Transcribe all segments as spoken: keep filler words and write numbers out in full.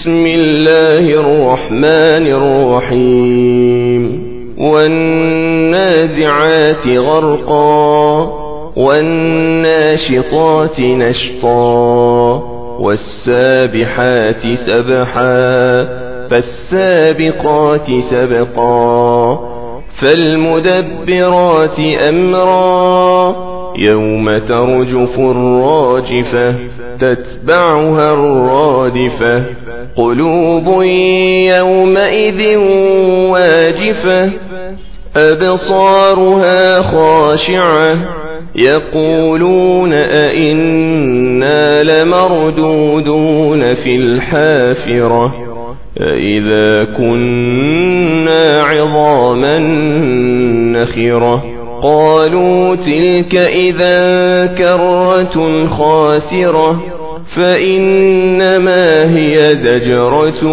بسم الله الرحمن الرحيم والنازعات غرقا والناشطات نشطا والسابحات سبحا فالسابقات سبقا فالمدبرات أمرا يوم ترجف الراجفة تتبعها الرادفة قلوب يومئذ واجفة أبصارها خاشعة يقولون أئنا لمردودون في الحافرة أئذا كنا عظاما نخرة قالوا تلك إذا كرة خاسرة فإنما هي زجرة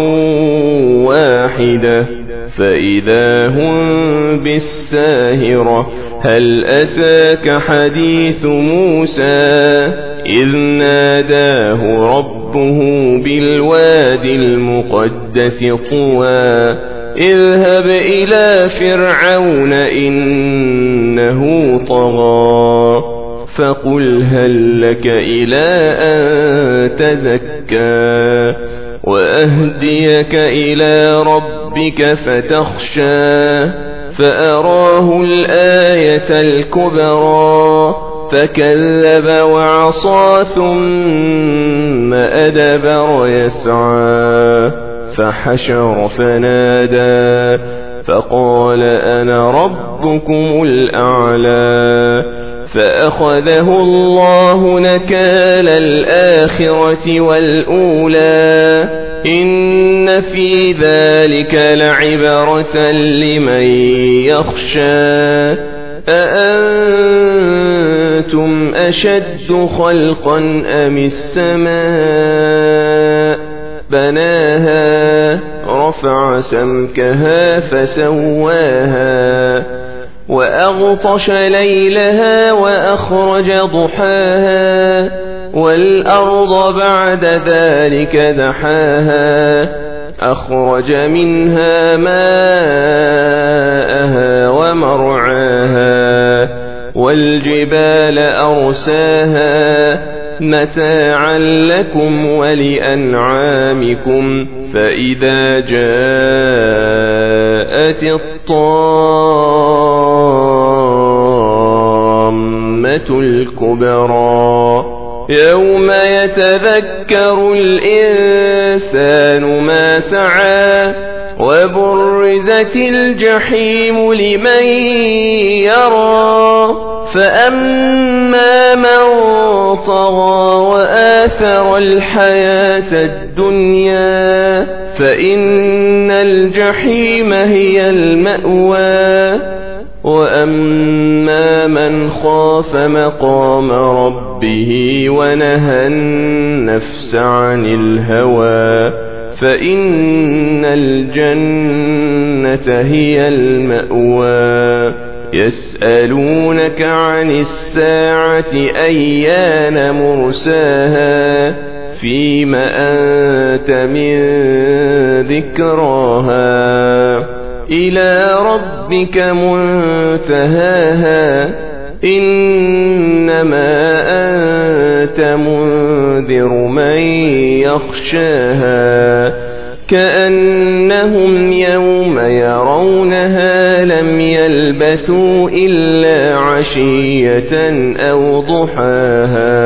واحدة فإذا هم بالساهرة هل أتاك حديث موسى إذ ناداه ربه بالوادي المقدس طوى اذهب إلى فرعون إنه طغى فقل هل لك إلى أن تزكى وأهديك إلى ربك فتخشى فأراه الآية الكبرى فكذب وعصى ثم أدبر يسعى فحشر فنادى فقال أنا ربكم الأعلى فأخذه الله نكال الآخرة والأولى إن في ذلك لعبرة لمن يخشى أأنتم أشد خلقا أم السماء بناها رفع سمكها فسواها وأغطش ليلها وأخرج ضحاها والأرض بعد ذلك دحاها أخرج منها ماءها ومرعاها والجبال أرساها متاعا لكم ولأنعامكم فإذا جاءت الطامة الكبرى يوم يتذكر الإنسان ما سعى وبرزت الجحيم لمن يرى فأما من طغى وآثر الحياة الدنيا فإن الجحيم هي المأوى وأما من خاف مقام ربه ونهى النفس عن الهوى فإن الجنة هي المأوى يسألونك عن الساعة أيان مرساها فيم أنت من ذكراها إلى ربك منتهاها إنما أنت منذر من يخشاها كأنهم يوم يرونها لم يلبثوا إلا عشية أو ضحاها